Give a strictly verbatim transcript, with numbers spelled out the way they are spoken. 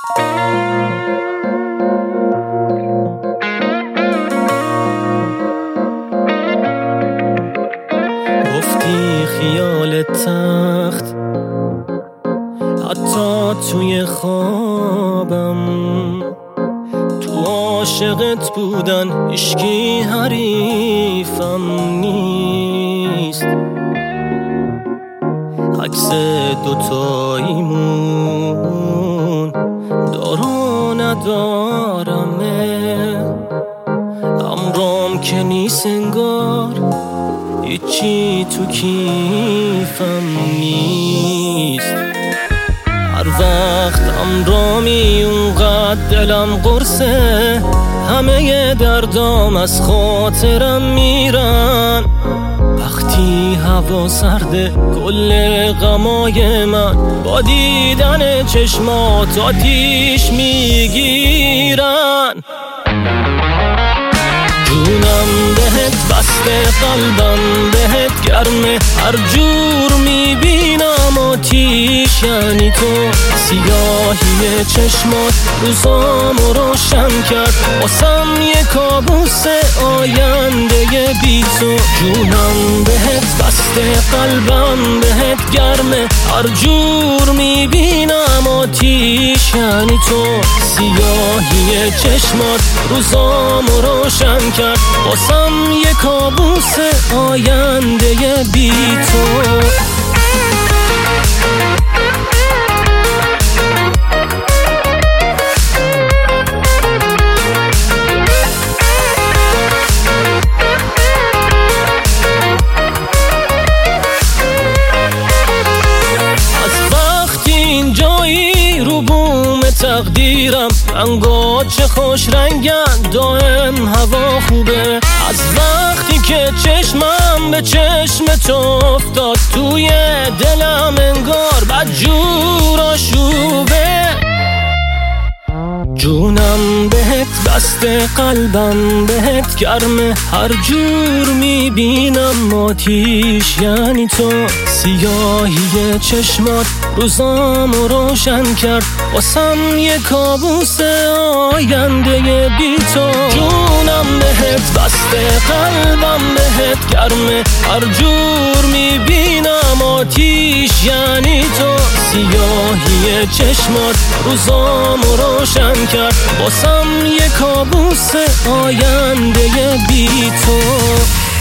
گفتی خیال تخت حتی توی خوابم، تو عاشقت بودن هیچکی حریفم نیست. عکس دوتاییمون دارو ندارمه، امرام که نیست انگار هیچی تو کیفم نیست. هر وقت امرامی اونقدر دلم قرصه، همه دردام از خاطرم میرن. وقتی هوا سرده کل غمای من با دیدن چشمات آتیش میگیرن. جونم بهت بسته، قلبم بهت گرمه، هر جور میبینم آتیش یعنی تو. سیاهی چشمات روزامو روشن کرد، واسم یه کابوس آینده بی تو. جونم بهت بسته، قلبم بهت گرمه، هر جور میبینم آتیش یعنی تو. سیاهی چشمات روزامو روشن کرد، واسم یه کابوس آینده بی تو. تقدیرم رنگات چه خوش رنگن، دائم هوا خوبه. از وقتی که چشمم به چشم تو افتاد، توی دلم انگار بدجور آشوبه. جونم بهت بسته، قلبم بهت گرمه، هر جور میبینم آتیش یعنی تو. سیاهی چشمات روزامو روشن کرد، واسم یه کابوس آینده بی تو. جونم بهت بسته، قلبم بهت گرمه، هر جور میبینم آتیش یعنی تو. سیاهی چشمات روزامو روشن کرد، واسم یه کابوس آینده بی تو.